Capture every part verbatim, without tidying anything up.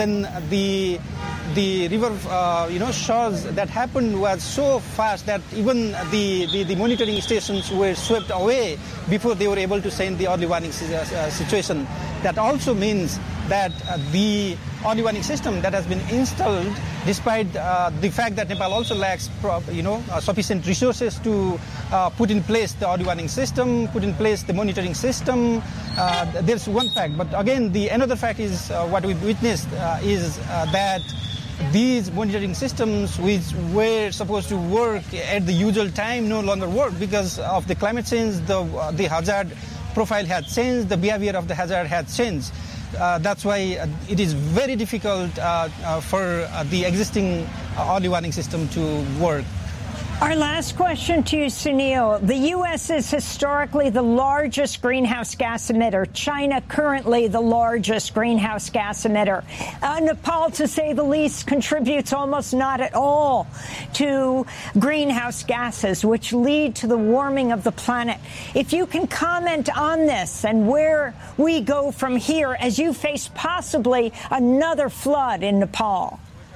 And the the river, uh, you know, shores that happened was so fast that even the, the, the monitoring stations were swept away before they were able to send the early warning uh, situation. That also means that uh, the early warning system that has been installed, despite uh, the fact that Nepal also lacks, you know, uh, sufficient resources to uh, put in place the early warning system, put in place the monitoring system. Uh, there's one fact, but again, the another fact is uh, what we've witnessed uh, is uh, that these monitoring systems, which were supposed to work at the usual time, no longer work because of the climate change. The uh, the hazard profile had changed, the behavior of the hazard had changed. Uh, that's why uh, it is very difficult uh, uh, for uh, the existing uh, early warning system to work. Our last question to you, Sunil. The U S is historically the largest greenhouse gas emitter. China currently the largest greenhouse gas emitter. Uh, Nepal, to say the least, contributes almost not at all to greenhouse gases, which lead to the warming of the planet. If you can comment on this and where we go from here as you face possibly another flood in Nepal.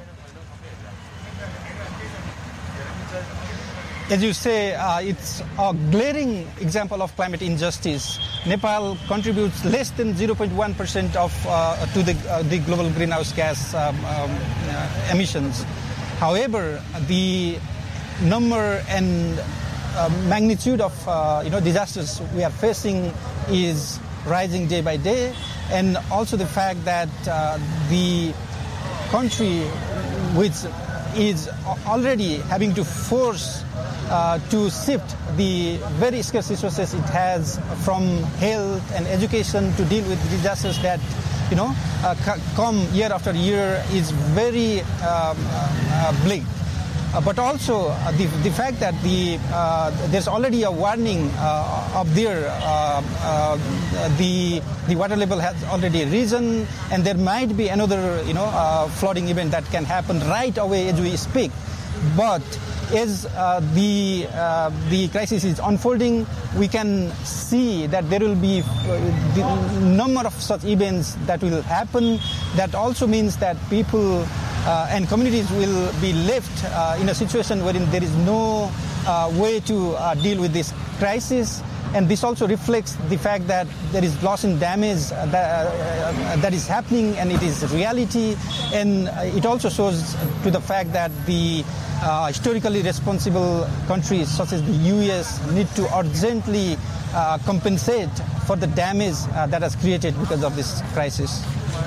As you say, uh, it's a glaring example of climate injustice. Nepal contributes less than zero point one percent of uh, to the uh, the global greenhouse gas um, um, uh, emissions. However, the number and uh, magnitude of uh, you know disasters we are facing is rising day by day, and also the fact that uh, the country, which is already having to force Uh, to shift the very scarce resources it has from health and education to deal with disasters that, you know, uh, c- come year after year is very um, uh, bleak. Uh, but also uh, the the fact that the uh, there's already a warning uh, up there. Uh, uh, the the water level has already risen, and there might be another, you know, uh, flooding event that can happen right away as we speak. But as uh, the uh, the crisis is unfolding, we can see that there will be uh, the number of such events that will happen. That also means that people uh, and communities will be left uh, in a situation wherein there is no uh, way to uh, deal with this crisis. And this also reflects the fact that there is loss and damage that, uh, that is happening, and it is reality. And it also shows to the fact that the uh, historically responsible countries such as the U S need to urgently uh, compensate for the damage uh, that has created because of this crisis.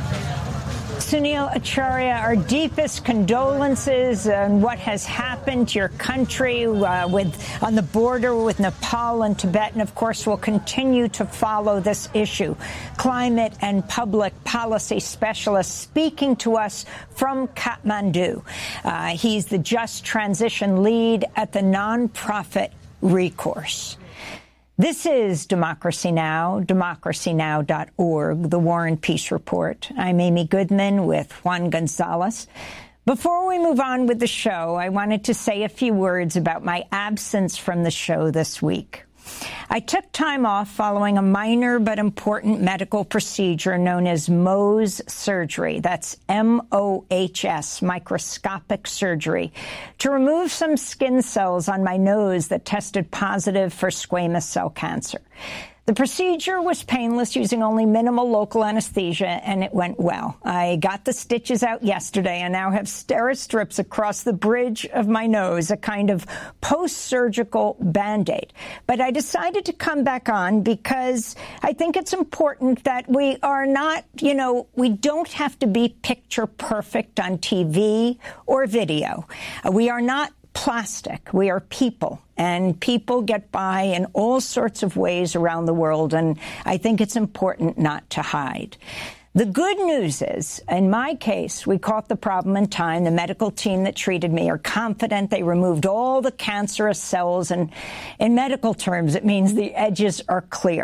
Sunil Acharya, our deepest condolences on what has happened to your country uh, with on the border with Nepal and Tibet, and of course we'll continue to follow this issue. Climate and public policy specialist speaking to us from Kathmandu. Uh, he's the Just Transition lead at the nonprofit Recourse. This is Democracy Now!, democracy now dot org, the War and Peace Report. I'm Amy Goodman with Juan Gonzalez. Before we move on with the show, I wanted to say a few words about my absence from the show this week. I took time off following a minor but important medical procedure known as Mohs surgery. That's M O H S, microscopic surgery, to remove some skin cells on my nose that tested positive for squamous cell cancer. The procedure was painless, using only minimal local anesthesia, and it went well. I got the stitches out yesterday and now have Steri-Strips across the bridge of my nose, a kind of post-surgical Band-Aid. But I decided to come back on because I think it's important that we are not, you know, we don't have to be picture perfect on T V or video. Uh, we are not plastic. We are people, and people get by in all sorts of ways around the world, and I think it's important not to hide. The good news is, in my case, we caught the problem in time. The medical team that treated me are confident they removed all the cancerous cells, and in medical terms, it means the edges are clear.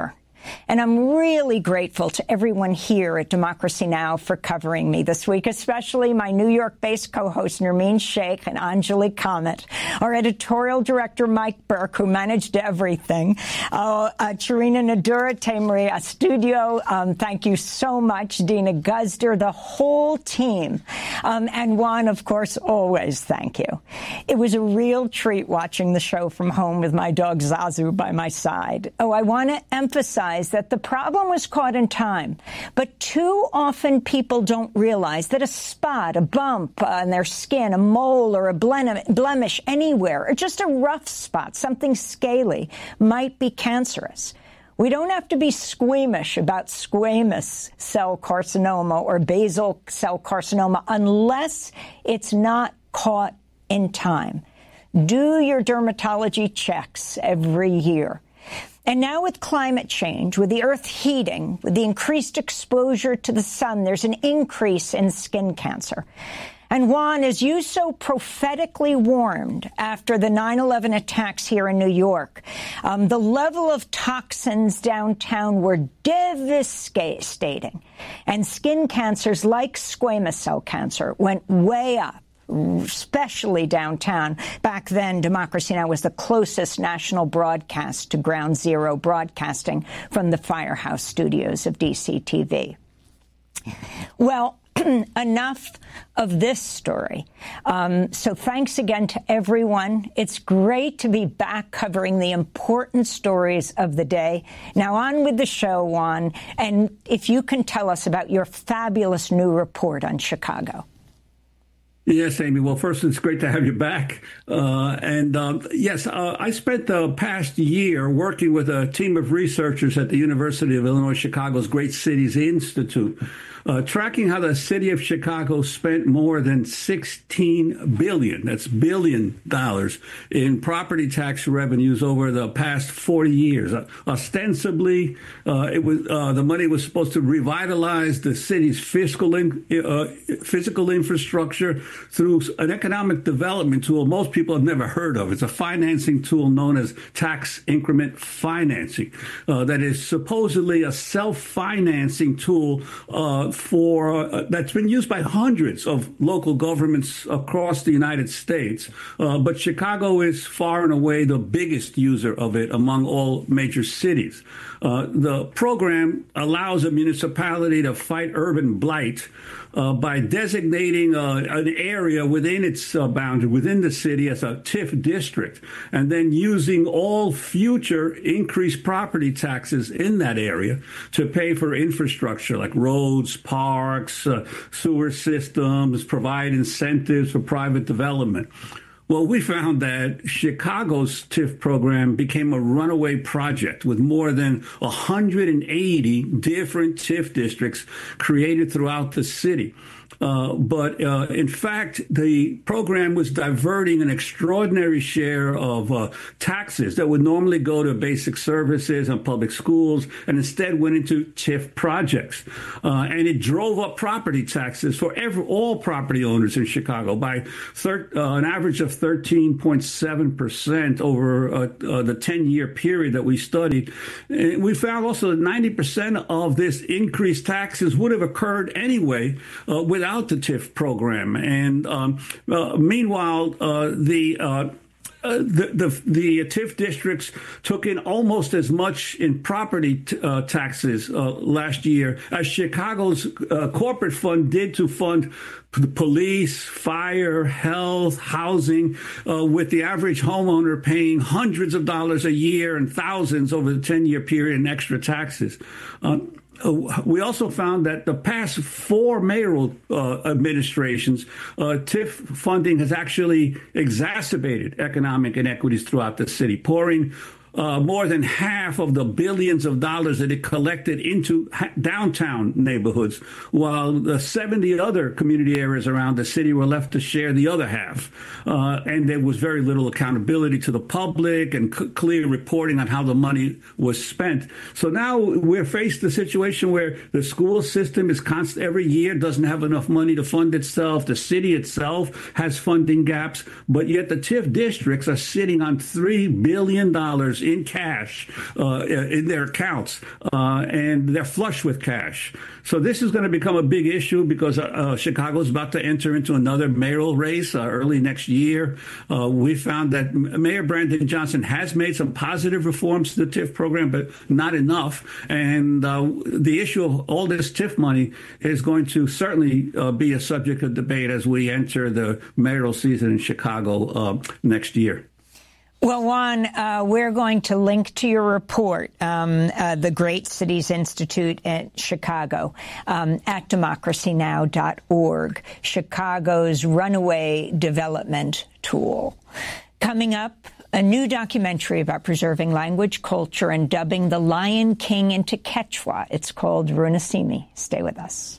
And I'm really grateful to everyone here at Democracy Now! For covering me this week, especially my New York-based co-host Nermeen Sheikh and Anjali Kamat, our editorial director Mike Burke, who managed everything, uh, uh, Charina Nadura, Maria Studio, um, thank you so much, Dina Guzder, the whole team, um, and Juan, of course, always thank you. It was a real treat watching the show from home with my dog Zazu by my side. Oh, I want to emphasize that the problem was caught in time, but too often people don't realize that a spot, a bump on their skin, a mole or a blemish anywhere, or just a rough spot, something scaly, might be cancerous. We don't have to be squeamish about squamous cell carcinoma or basal cell carcinoma unless it's not caught in time. Do your dermatology checks every year. And now with climate change, with the Earth heating, with the increased exposure to the sun, there's an increase in skin cancer. And Juan, as you so prophetically warned after the nine eleven attacks here in New York, um, the level of toxins downtown were devastating. And skin cancers like squamous cell cancer went way up, especially downtown. Back then, Democracy Now! Was the closest national broadcast to Ground Zero broadcasting from the Firehouse studios of D C T V. Well, enough of this story. Um, so thanks again to everyone. It's great to be back covering the important stories of the day. Now on with the show, Juan, and if you can tell us about your fabulous new report on Chicago. Yes, Amy. Well, first, it's great to have you back. Uh, and um, yes, uh, I spent the past year working with a team of researchers at the University of Illinois Chicago's Great Cities Institute, uh, tracking how the city of Chicago spent more than sixteen billion, that's billion dollars, in property tax revenues over the past forty years. Uh, ostensibly, uh, it was uh, the money was supposed to revitalize the city's fiscal in, uh, physical infrastructure through an economic development tool most people have never heard of. It's a financing tool known as tax increment financing uh, that is supposedly a self-financing tool uh, for uh, that's been used by hundreds of local governments across the United States. Uh, but Chicago is far and away the biggest user of it among all major cities. Uh, the program allows a municipality to fight urban blight Uh, by designating uh, an area within its uh, boundary, within the city, as a T I F district, and then using all future increased property taxes in that area to pay for infrastructure like roads, parks, uh, sewer systems, provide incentives for private development. Well, we found that Chicago's T I F program became a runaway project with more than one hundred eighty different T I F districts created throughout the city. Uh, but uh, in fact, the program was diverting an extraordinary share of uh, taxes that would normally go to basic services and public schools, and instead went into T I F projects. Uh, and it drove up property taxes for every, all property owners in Chicago by thir- uh, an average of thirteen point seven percent over uh, uh, the ten-year period that we studied. And we found also that ninety percent of this increased taxes would have occurred anyway uh, without the T I F program. And um, uh, meanwhile, uh, the uh, Uh, the, the the T I F districts took in almost as much in property t- uh, taxes uh, last year as Chicago's uh, corporate fund did to fund the police, fire, health, housing, uh, with the average homeowner paying hundreds of dollars a year and thousands over the ten-year period in extra taxes. Uh, Uh, we also found that the past four mayoral uh, administrations, uh, T I F funding has actually exacerbated economic inequities throughout the city, pouring Uh, more than half of the billions of dollars that it collected into ha- downtown neighborhoods, while the seventy other community areas around the city were left to share the other half. Uh, and there was very little accountability to the public and c- clear reporting on how the money was spent. So now we're faced with a situation where the school system is constant every year, doesn't have enough money to fund itself. The city itself has funding gaps, but yet the T I F districts are sitting on three billion dollars in cash uh, in their accounts, uh, and they're flush with cash. So this is going to become a big issue because uh, Chicago is about to enter into another mayoral race uh, early next year. Uh, we found that Mayor Brandon Johnson has made some positive reforms to the TIF program, but not enough. And uh, the issue of all this TIF money is going to certainly uh, be a subject of debate as we enter the mayoral season in Chicago uh, next year. Well, Juan, uh, we're going to link to your report, um, uh, the Great Cities Institute at Chicago, um, at democracy now dot org, Chicago's runaway development tool. Coming up, a new documentary about preserving language, culture, and dubbing the Lion King into Quechua. It's called Runasimi. Stay with us.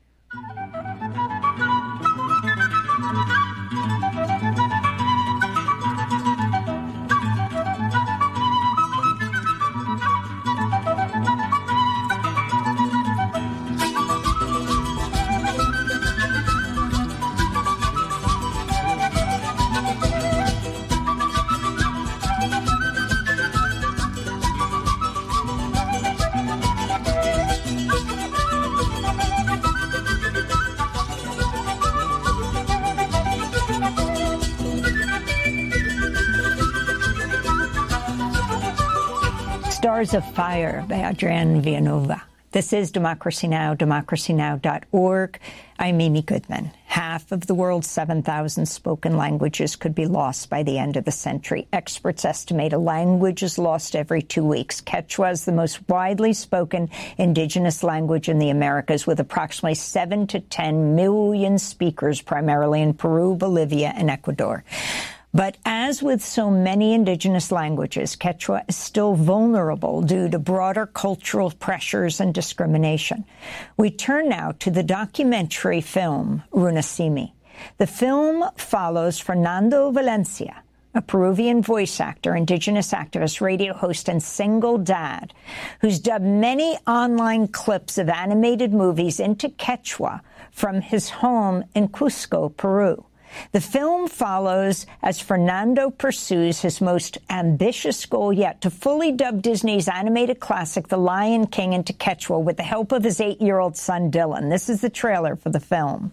Stars of Fire by Adrienne Villanova. This is Democracy Now!, democracy now dot org. I'm Amy Goodman. Half of the world's seven thousand spoken languages could be lost by the end of the century. Experts estimate a language is lost every two weeks. Quechua is the most widely spoken indigenous language in the Americas, with approximately seven to ten million speakers, primarily in Peru, Bolivia, and Ecuador. But as with so many indigenous languages, Quechua is still vulnerable due to broader cultural pressures and discrimination. We turn now to the documentary film Runasimi. The film follows Fernando Valencia, a Peruvian voice actor, indigenous activist, radio host, and single dad, who's dubbed many online clips of animated movies into Quechua from his home in Cusco, Peru. The film follows as Fernando pursues his most ambitious goal yet, to fully dub Disney's animated classic The Lion King into Quechua with the help of his eight-year-old son, Dylan. This is the trailer for the film.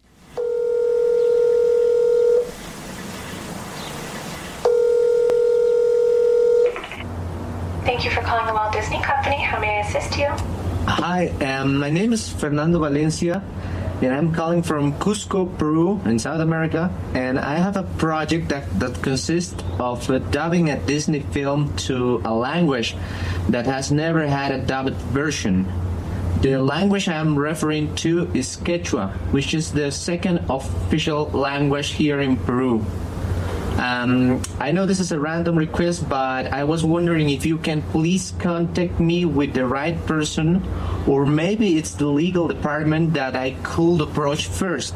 Thank you for calling the Walt Disney Company. How may I assist you? Hi, um, my name is Fernando Valencia, and I'm calling from Cusco, Peru, in South America. And I have a project that, that consists of uh, dubbing a Disney film to a language that has never had a dubbed version. The language I'm referring to is Quechua, which is the second official language here in Peru. Um, I know this is a random request, but I was wondering if you can please contact me with the right person, or maybe it's the legal department that I could approach first.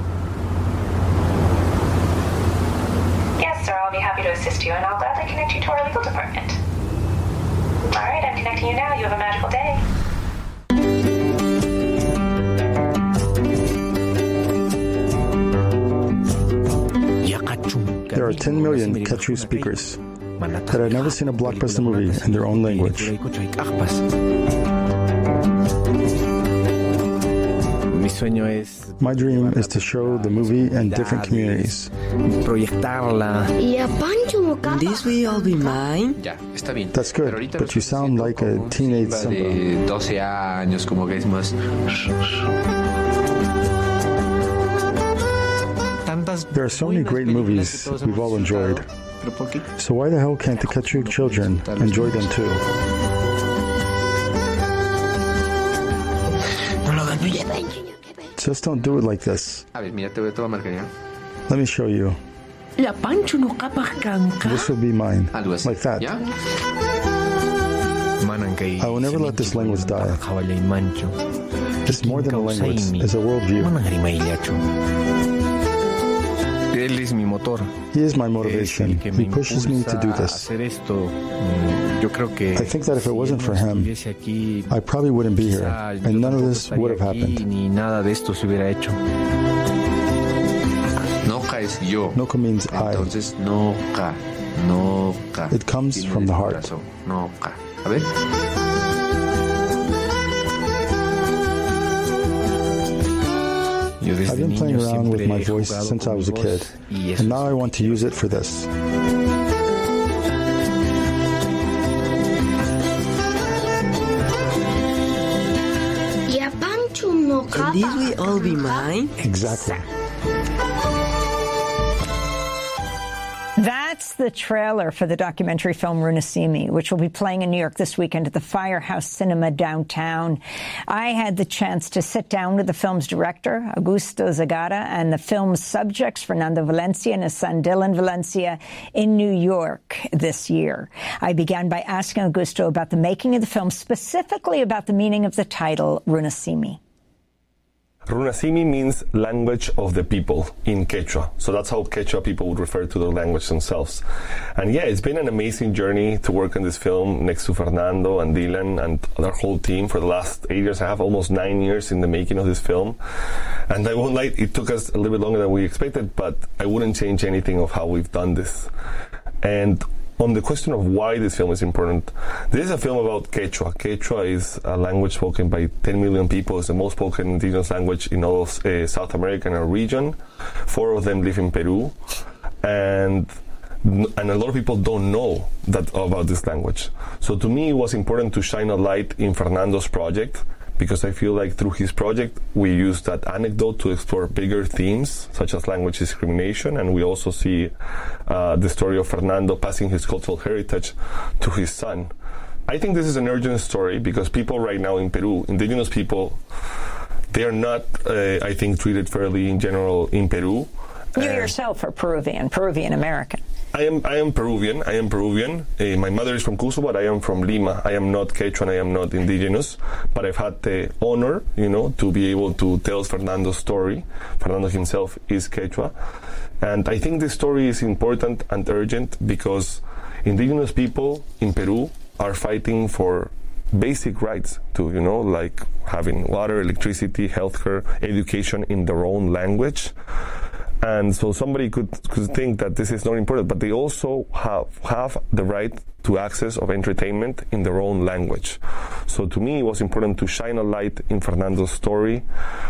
Yes, sir, I'll be happy to assist you, and I'll gladly connect you to our legal department. All right, I'm connecting you now. You have a magical day. There are ten million Quechua speakers that have never seen a blockbuster movie in their own language. My dream is to show the movie in different communities. This will all be mine? That's good, but you sound like a teenage Simba. There are so many great movies we've all enjoyed. So why the hell can't the Quechua children enjoy them too? Just don't do it like this. Let me show you. This will be mine. Like that. I will never let this language die. It's more than a language. It's a worldview. He is my motivation. He pushes me to do this. I think that if it wasn't for him, I probably wouldn't be here, and none of this would have happened. Noca means I. It comes from the heart. I've been playing around with my voice since I was a kid, and now I want to use it for this. Can these will all be mine? Exactly. That's the trailer for the documentary film Runasimi, which will be playing in New York this weekend at the Firehouse Cinema downtown. I had the chance to sit down with the film's director, Augusto Zagara, and the film's subjects, Fernando Valencia and his son Dylan Valencia, in New York this year. I began by asking Augusto about the making of the film, specifically about the meaning of the title, Runasimi. Runasimi means language of the people in Quechua. So that's how Quechua people would refer to their language themselves. And yeah, it's been an amazing journey to work on this film next to Fernando and Dylan and their whole team for the last eight years. I have almost nine years in the making of this film. And I won't lie, it took us a little bit longer than we expected, but I wouldn't change anything of how we've done this. And on the question of why this film is important, this is a film about Quechua. Quechua is a language spoken by ten million people. It's the most spoken indigenous language in all of uh, South America and our region. Four of them live in Peru. And and a lot of people don't know that about this language. So to me, it was important to shine a light in Fernando's project, because I feel like through his project, we use that anecdote to explore bigger themes, such as language discrimination, and we also see uh, the story of Fernando passing his cultural heritage to his son. I think this is an urgent story because people right now in Peru, indigenous people, they are not, uh, I think, treated fairly in general in Peru. You uh, yourself are Peruvian, Peruvian American. I am I am Peruvian. I am Peruvian. Uh, my mother is from Cusco, but I am from Lima. I am not Quechua. I am not indigenous. But I've had the honor, you know, to be able to tell Fernando's story. Fernando himself is Quechua, and I think this story is important and urgent because indigenous people in Peru are fighting for basic rights too, you know, like having water, electricity, healthcare, education in their own language. And so somebody could, could think that this is not important, but they also have, have the right to access of entertainment in their own language. So to me, it was important to shine a light in Fernando's story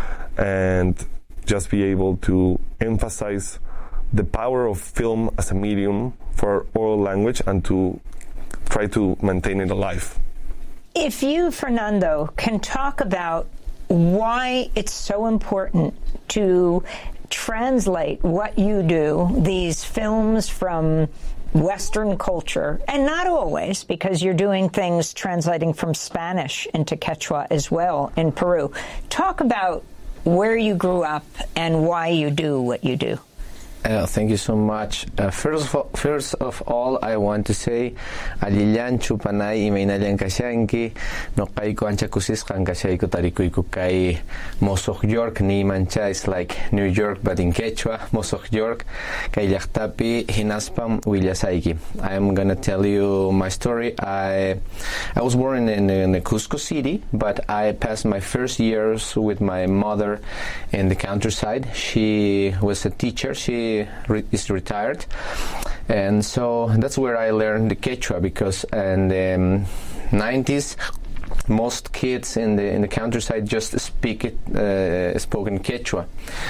and just be able to emphasize the power of film as a medium for oral language and to try to maintain it alive. If you, Fernando, can talk about why it's so important to translate what you do, these films from Western culture, and not always, because you're doing things translating from Spanish into Quechua as well in Peru. Talk about where you grew up and why you do what you do. Uh, thank you so much. Uh, first, of all, first of all, I want to say, Alilyan chupanay imaynalyan kasyanki, no kaiko ancha kusiskan kasyayko tarikuiku kay Mosok York, ni mancha is like New York, but in Quechua, Mosok York, kay llaqtapi hinaspam willasaiki. I am gonna tell you my story. I I was born in, in the Cusco city, but I passed my first years with my mother in the countryside. She was a teacher. She is retired, and so that's where I learned the Quechua, because in the um, nineties most kids in the in the countryside just speak it uh, spoken Quechua.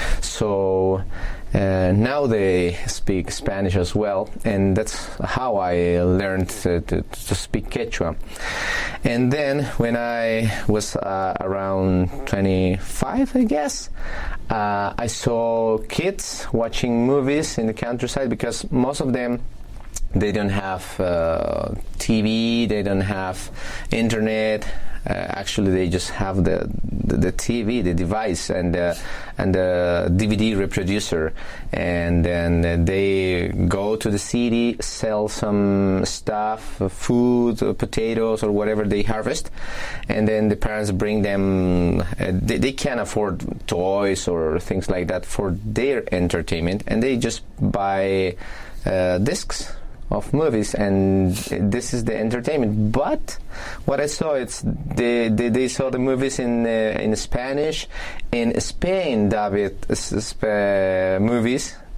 So uh, now they speak Spanish as well, and that's how I learned to, to, to speak Quechua. And then when I was uh, around twenty-five, I guess, uh, I saw kids watching movies in the countryside, because most of them, they don't have uh, T V, they don't have internet. Uh, actually, they just have the, the the T V, the device, and uh, and the D V D reproducer, and then uh, they go to the city, sell some stuff, uh, food, uh, potatoes, or whatever they harvest, and then the parents bring them. Uh, they, they can't afford toys or things like that for their entertainment, and they just buy uh, discs of movies, and this is the entertainment. But what I saw, it's they they, they saw the movies in uh, in Spanish. In Spain, David, uh, movies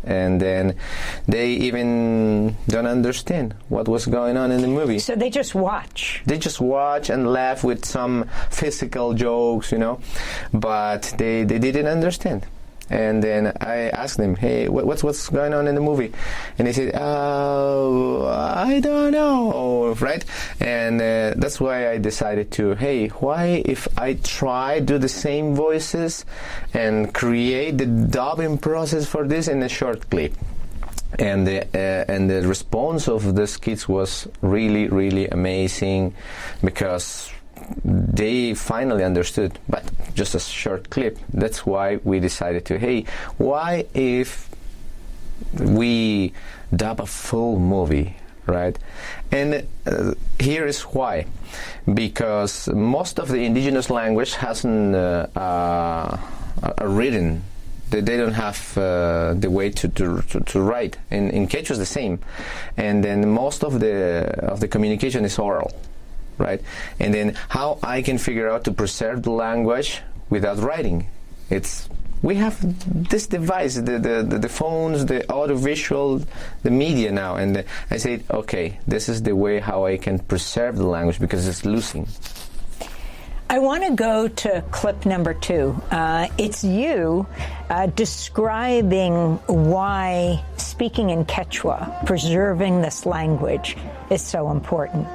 and then they even don't understand what was going on in the movie. So they just watch. They just watch and laugh with some physical jokes, you know, but they, they didn't understand. And then I asked them, hey, what's what's going on in the movie? And they said, oh, I don't know, right? And uh, that's why I decided to, hey, why if I try do the same voices and create the dubbing process for this in a short clip? And the uh, and the response of the kids was really, really amazing, because they finally understood, but just a short clip. That's why we decided to, hey, why if we dub a full movie, right? And uh, here is why. Because most of the indigenous language hasn't uh, uh, a written. They, they don't have uh, the way to, to, to, to write. In, in Quechua is the same. And then most of the of the communication is oral. Right, and then how I can figure out to preserve the language without writing? It's we have this device, the the, the, the phones, the audiovisual, the media now, and the, I said, okay, this is the way how I can preserve the language, because it's losing. I want to go to clip number two. Uh, it's you uh, describing why speaking in Quechua, preserving this language, is so important.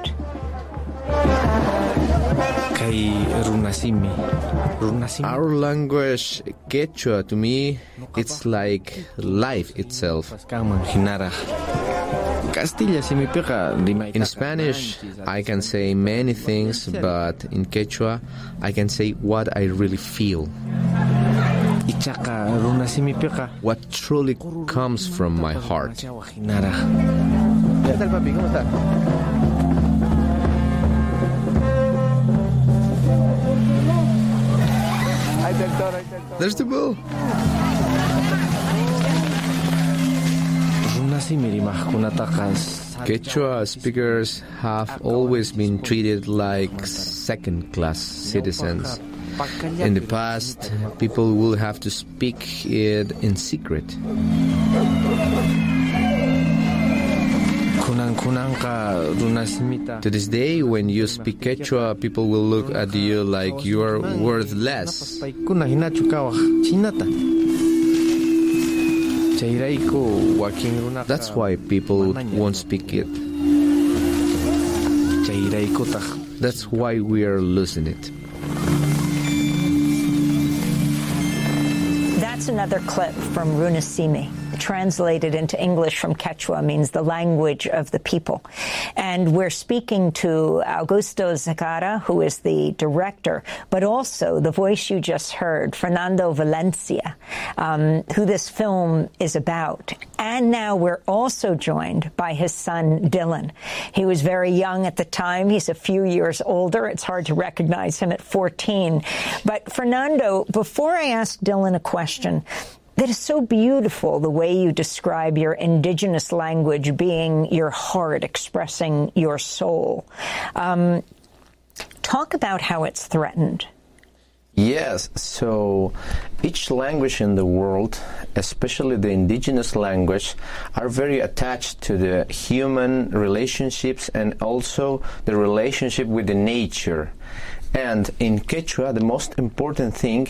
Our language, Quechua, to me, it's like life itself. In Spanish, I can say many things, but in Quechua, I can say what I really feel. What truly comes from my heart. There's the bull. Quechua speakers have always been treated like second-class citizens. In the past, people will have to speak it in secret. To this day, when you speak Quechua, people will look at you like you are worthless. That's why people won't speak it. That's why we are losing it. That's another clip from Runasimi. Translated into English from Quechua means the language of the people. And we're speaking to Augusto Zegarra, who is the director, but also the voice you just heard, Fernando Valencia, um, who this film is about. And now we're also joined by his son, Dylan. He was very young at the time. He's a few years older. It's hard to recognize him at fourteen. But Fernando, before I ask Dylan a question, that is so beautiful, the way you describe your indigenous language being your heart, expressing your soul. Um, talk about how it's threatened. Yes, so each language in the world, especially the indigenous language, are very attached to the human relationships and also the relationship with the nature. And in Quechua, the most important thing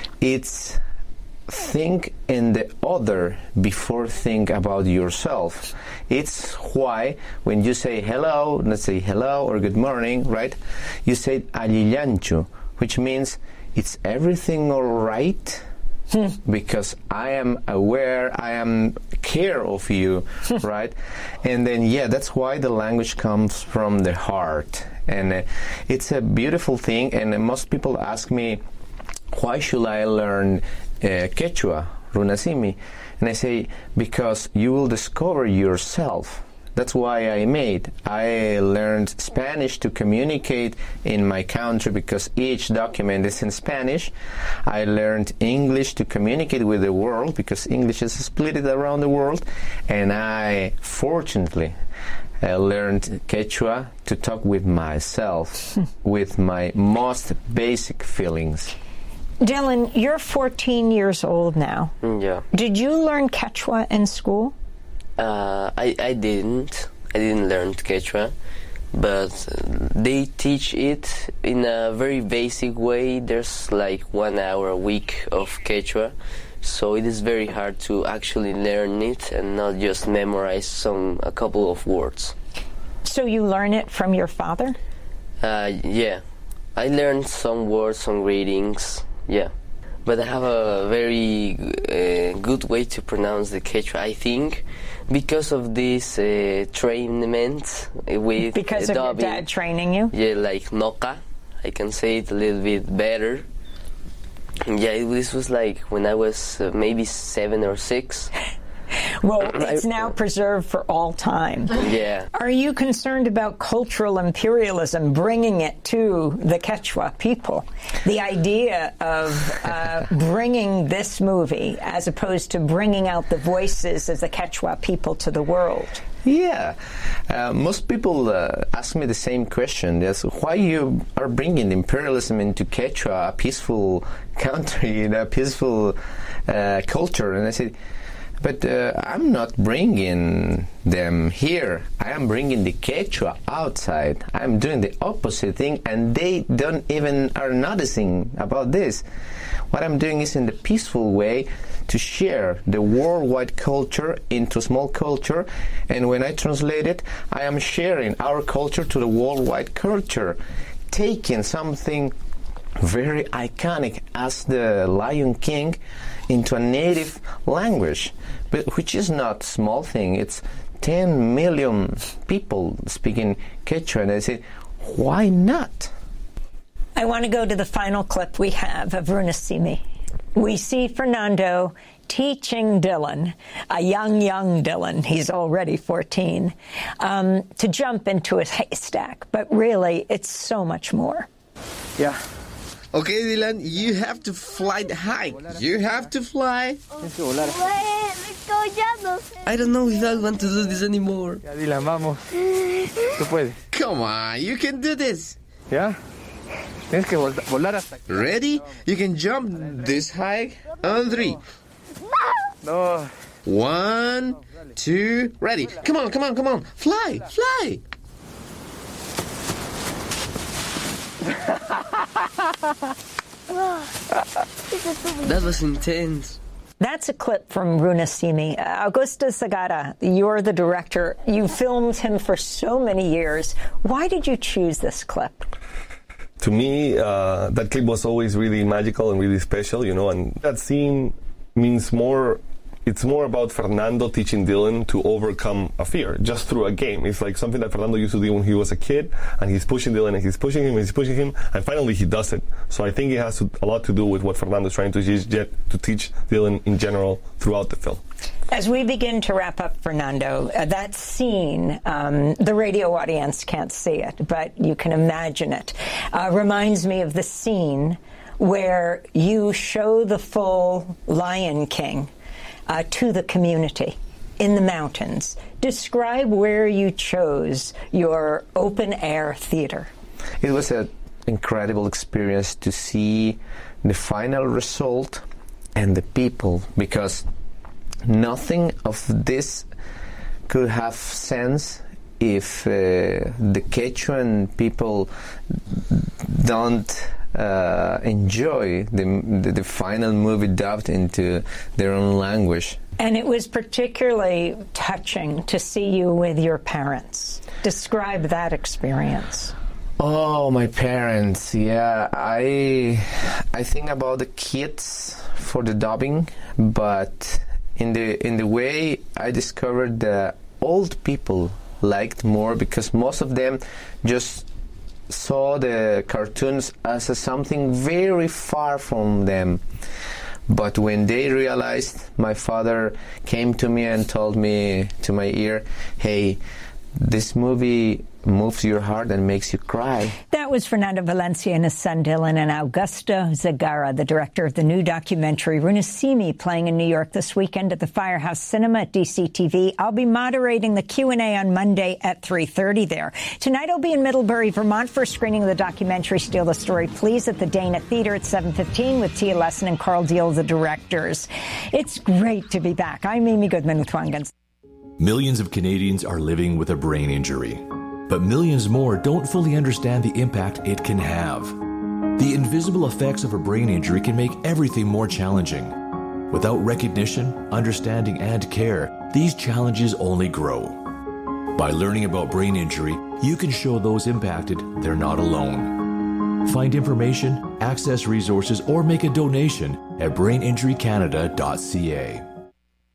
is think in the other before think about yourself. It's why when you say hello, let's say hello or good morning, right? You say alillanchu, which means it's everything all right? Hmm. Because I am aware, I am care of you, right? And then, yeah, that's why the language comes from the heart. And uh, it's a beautiful thing, and uh, most people ask me, why should I learn Uh, Quechua, Runasimi? And I say, because you will discover yourself. That's why I made. I learned Spanish to communicate in my country because each document is in Spanish. I learned English to communicate with the world because English is split around the world. And I, fortunately, I learned Quechua to talk with myself, with my most basic feelings. Dylan, you're fourteen years old now. Yeah. Did you learn Quechua in school? Uh, I, I didn't. I didn't learn Quechua, but they teach it in a very basic way. There's like one hour a week of Quechua, so it is very hard to actually learn it and not just memorize some a couple of words. So you learn it from your father? Uh, yeah. I learned some words, some readings, yeah. But I have a very uh, good way to pronounce the Quechua, I think, because of this uh, trainment with Because uh, of dubbing. your dad training you? Yeah, like Noca. I can say it a little bit better. Yeah, it, this was like when I was uh, maybe seven or six. Well, it's now preserved for all time. Yeah. Are you concerned about cultural imperialism, bringing it to the Quechua people? The idea of uh, bringing this movie as opposed to bringing out the voices of the Quechua people to the world? Yeah. Uh, most people uh, ask me the same question. That's why you are bringing imperialism into Quechua, a peaceful country, a peaceful uh, culture. And I said, but uh, I'm not bringing them here. I am bringing the Quechua outside. I'm doing the opposite thing, and they don't even are noticing about this. What I'm doing is in the peaceful way to share the worldwide culture into small culture, and when I translate it, I am sharing our culture to the worldwide culture, taking something very iconic as the Lion King into a native language, but which is not a small thing. It's ten million people speaking Quechua, and I say, why not? I want to go to the final clip we have of Runasimi. We see Fernando teaching Dylan, a young, young Dylan, he's already fourteen, um, to jump into his haystack. But really, it's so much more. Yeah. Okay, Dylan, you have to fly high. You have to fly. I don't know if I want to do this anymore. Ya, Dylan, vamos. Tú puedes. Come on, you can do this. ¿Ya? Tienes que volar hasta... Ready? You can jump this high on three. No. One, two, ready. Come on, come on, come on. Fly, fly. That was intense. That's a clip from Runasimi. Uh, Augusto Zagara, you're the director. You filmed him for so many years. Why did you choose this clip? To me, uh, that clip was always really magical and really special, you know, and that scene means more, it's more about Fernando teaching Dylan to overcome a fear just through a game. It's like something that Fernando used to do when he was a kid, and he's pushing Dylan and he's pushing him and he's pushing him, and finally he does it. So I think it has to, a lot to do with what Fernando is trying to teach, to teach Dylan in general throughout the film. As we begin to wrap up, Fernando, uh, that scene, um, the radio audience can't see it, but you can imagine it, uh, reminds me of the scene where you show the full Lion King uh, to the community in the mountains. Describe where you chose your open-air theater. It was an incredible experience to see the final result and the people, because nothing of this could have sense if uh, the Quechuan people don't uh, enjoy the, the, the final movie dubbed into their own language. And it was particularly touching to see you with your parents. Describe that experience. Oh, my parents, yeah. I I think about the kids for the dubbing, but in the in the way I discovered the old people liked more, because most of them just saw the cartoons as a something very far from them. But when they realized, my father came to me and told me to my ear, hey, this movie moves your heart and makes you cry. That was Fernando Valencia and his son Dylan, and Augusto Zagara, the director of the new documentary Runasimi, playing in New York this weekend at the Firehouse Cinema at D C T V. I'll be moderating the Q and A on Monday at three thirty there. Tonight I'll be in Middlebury, Vermont for a screening of the documentary Steal the Story, Please at the Dana Theater at seven fifteen with Tia Lesson and Carl Deal, the directors. It's great to be back. I'm Amy Goodman with Juan Gonzalez. Millions of Canadians are living with a brain injury, but millions more don't fully understand the impact it can have. The invisible effects of a brain injury can make everything more challenging. Without recognition, understanding, and care, these challenges only grow. By learning about brain injury, you can show those impacted they're not alone. Find information, access resources, or make a donation at brain injury canada dot c a.